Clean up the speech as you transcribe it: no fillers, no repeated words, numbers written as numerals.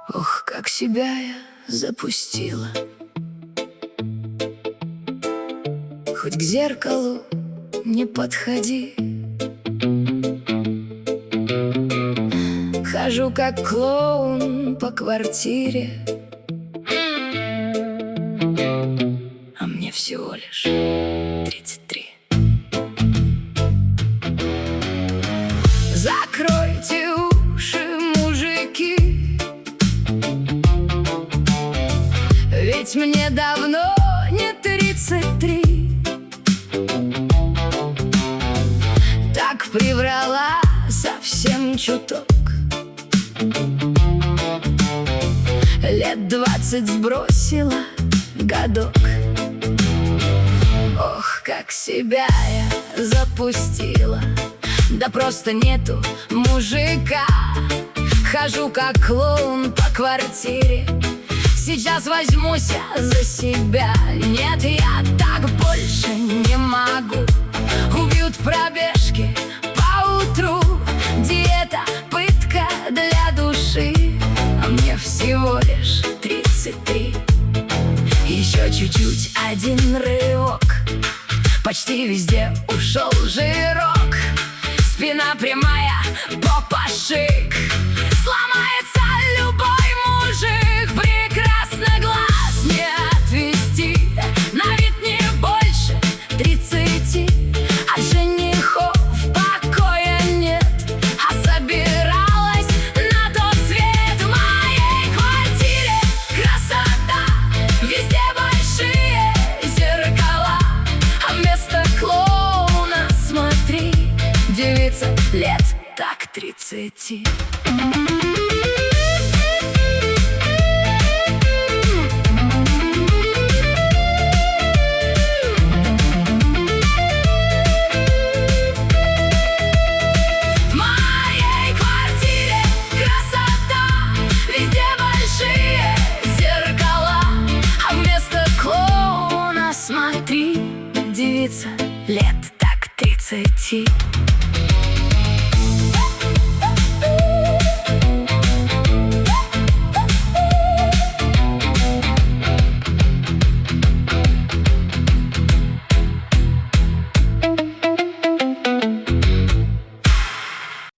Ох, как себя я запустила. Хоть к зеркалу не подходи. Хожу как клоун по квартире, а мне всего лишь 33. Закройте уши, мужики, ведь мне давно не 33. Так приврала совсем чуток. Лет 20 сбросила годок. Ох, как себя я запустила. Да просто нету мужика. Хожу как клоун по квартире. Сейчас возьмусь я за себя. Нет, я так больше не могу. Убьют пробежки по утру. Диета, пытка для души. А мне всего лишь 33. Еще чуть-чуть, один рывок. Почти везде ушел жирок. Спина прямая, попа шик. Сломается любой мужик. Прекрасно глаз не отвести. На вид не больше 30. От женихов покоя нет. А собиралась на тот свет. В моей квартире красота. Везде большие зеркала. А вместо клоуна смотри, девица лет так 30. Девица лет так 30.